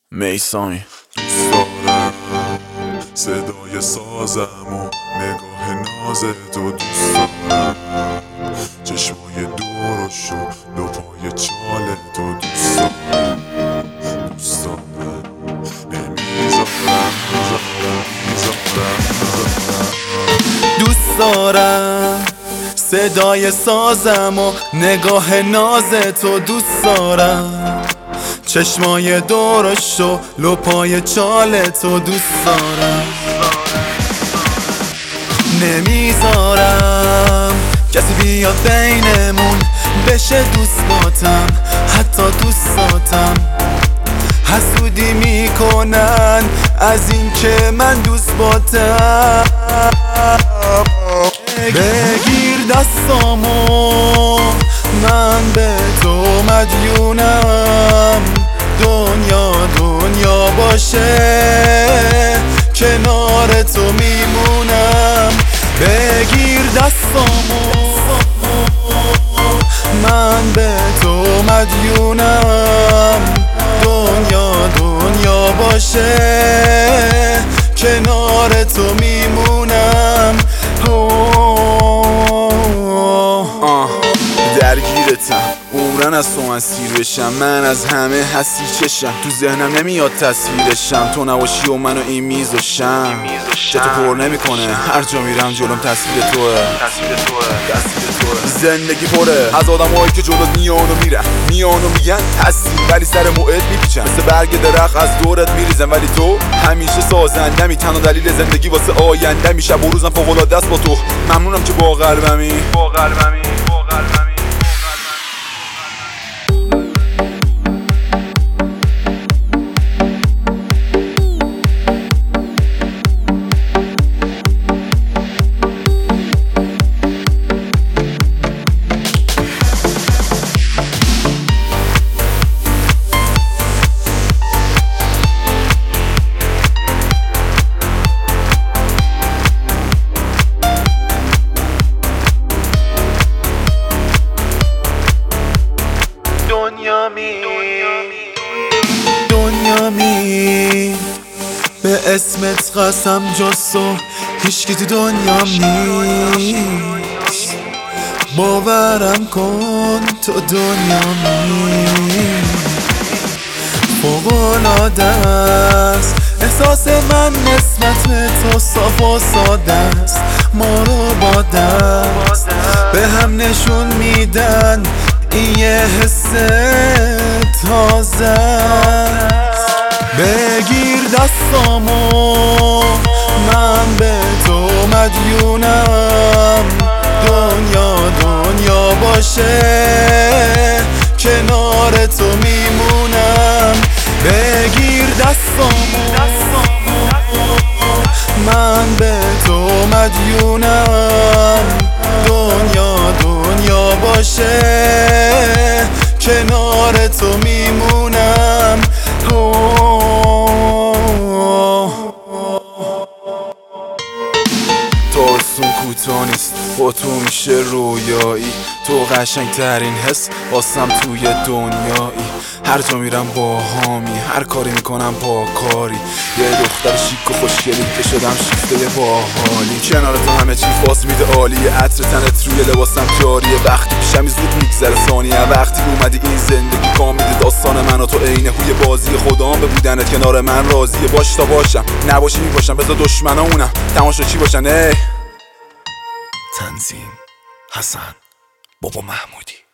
میسامی دوست دارم صدای سازم و نگاه ناز تو، دوست دارم چشمای درشت و لپای چال تو، دوست دارم دوست دارم نمیذارم دوست دارم صدای سازم و نگاه ناز تو، دوست دارم چشمای درشت و لپای چال تو، دوست دارم نمیذارم کسی بیاد بینمون بشه دوست باتم، حتی دوستاتم حسودی میکنن از این که من دوست باتم. بگیر دستامو من به تو مدیونم، دنیا باشه کنار تو میمونم. بگیر دستامو من به تو مدیونم، دنیا باشه کنار تو میمونم. درگیرتم عمرن از تو من سیر بشم، من از همه هستی چشم تو ذهنم نمیاد تصویرشم، تو نباشی و منو این میزشم چه تو پر نمیکنه هر جا میرم جلوم تصویر توه. زندگی پره از آدمایی که جلوت میان و میرن میان و میگن هستی ولی سر موعد میپیچن، مثل برگ درخت از دورت میریزن ولی تو همیشه سازندمی، تنها دلیل زندگی واسه آیندمی، شب و روزم فوق‌العاده است با تو، ممنونم که با قلبمی. دنیامی به اسمت قسم جز تو هیچکی تو دنیام نیست، باورم کن تو دنیامی. فوق‌العاده است احساس من نسبت به تو، صاف و ساده است ما رو با دست به هم نشون میدن این یه حس تازه است. بگیر دستامو من به تو مدیونم، دنیا باشه کنار تو میمونم. بگیر دستامو من به تو مدیونم، دنیا باشه کنار تو میمونم. تابستون کوتاه نیست با تو میشه رویایی، تو قشنگ ترین حس واسم توی دنیایی، هر جا میرم با هامی هر کاری میکنم با کاری، یه دختر شیک و خوشگلی که شدم شیفته باحالی، کنار تو همه چی فاز میده عالیه، عطر تنت روی لباسم جاریه، وقتی پیشم زود میگذره ثانیه، وقتی اومدی این زندگی کامله داستان من و تو عین هوی بازی، خدام به بودنت کنار من راضیه، باش تا باشم نباشی میباشم بذار دشمنامونم تماشاچی باشن. تنظیم حسن بابا محمودی.